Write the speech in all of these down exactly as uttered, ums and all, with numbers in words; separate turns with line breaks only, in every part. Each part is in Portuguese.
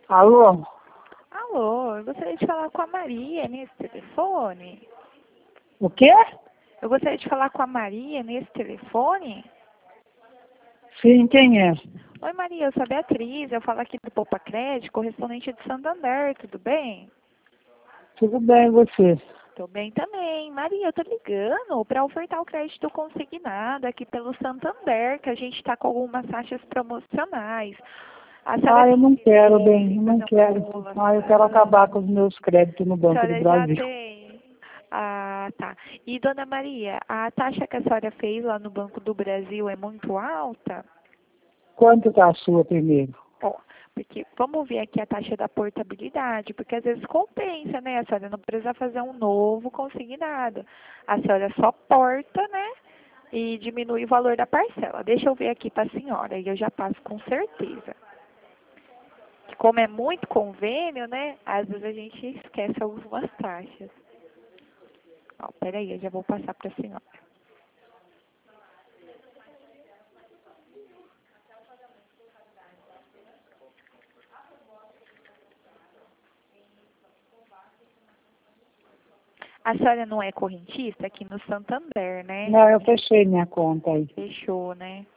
Alô?
Alô, eu gostaria de falar com a Maria nesse telefone.
O quê?
Eu gostaria de falar com a Maria nesse telefone.
Sim, quem é?
Oi, Maria, eu sou a Beatriz, eu falo aqui do Poupa Crédito, correspondente de Santander, tudo bem?
Tudo bem, e você?
Tô bem também. Maria, eu tô ligando para ofertar o crédito consignado aqui pelo Santander, que a gente está com algumas taxas promocionais. A senhora
Ah, eu
tem
não quero,
interesse
bem,
em
eu não
fazer uma
quero. Ah, eu quero
simulação?
acabar com os meus créditos no
A
Banco do
senhora já
Brasil.
tem? Ah, tá. E, dona Maria, a taxa que a senhora fez lá no Banco do Brasil é muito alta?
Quanto tá a sua primeiro?
Ó, porque vamos ver aqui a taxa da portabilidade, porque às vezes compensa, né? A senhora não precisa fazer um novo consignado. A senhora só porta, né? E diminui o valor da parcela. Deixa eu ver aqui para a senhora e eu já passo com certeza. Que como é muito convênio, né? Às vezes a gente esquece algumas taxas. Ó, peraí, eu já vou passar para a senhora. A senhora não é correntista aqui no Santander, né?
Não, eu fechei minha conta aí.
Fechou, né?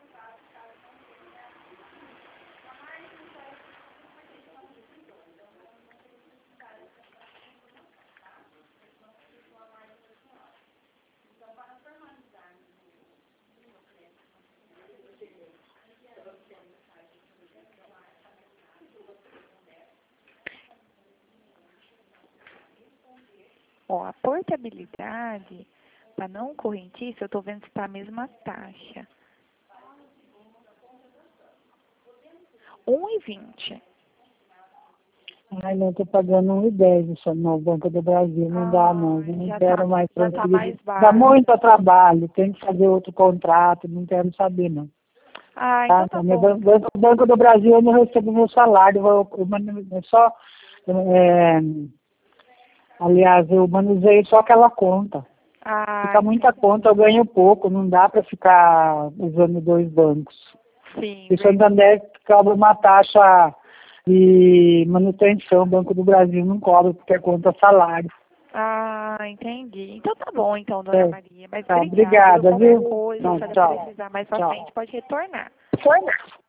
Ó, a portabilidade, para não correntista, eu estou vendo se está a mesma taxa. um e vinte.
Ai, não, eu tô pagando um e dez só no Banco do Brasil, não dá não,
Ah,
eu não
já tá,
quero mais
já tá
transferir.
mais
Dá
baixo.
muito trabalho, tem que fazer outro contrato, não quero saber não.
Ah, então
Tá?
tá
O
bom.
Banco, Banco do Brasil eu não recebo meu salário, eu, eu, manu- é só, é, aliás, eu manuseio só aquela conta.
Ah,
Fica muita
entendi.
conta, eu ganho pouco, não dá para ficar usando dois bancos.
Sim,
E o
verdade.
Santander cobra uma taxa de manutenção, o Banco do Brasil não cobra, porque é conta salário.
Ah, entendi. Então tá bom, então, dona
É,
Maria. Mas
tá,
obrigada, viu?
obrigada,
Qualquer
viu?
coisa, se
Não,
a senhora
tchau,
precisar mais pra
tchau.
frente, pode retornar.
Foi, não.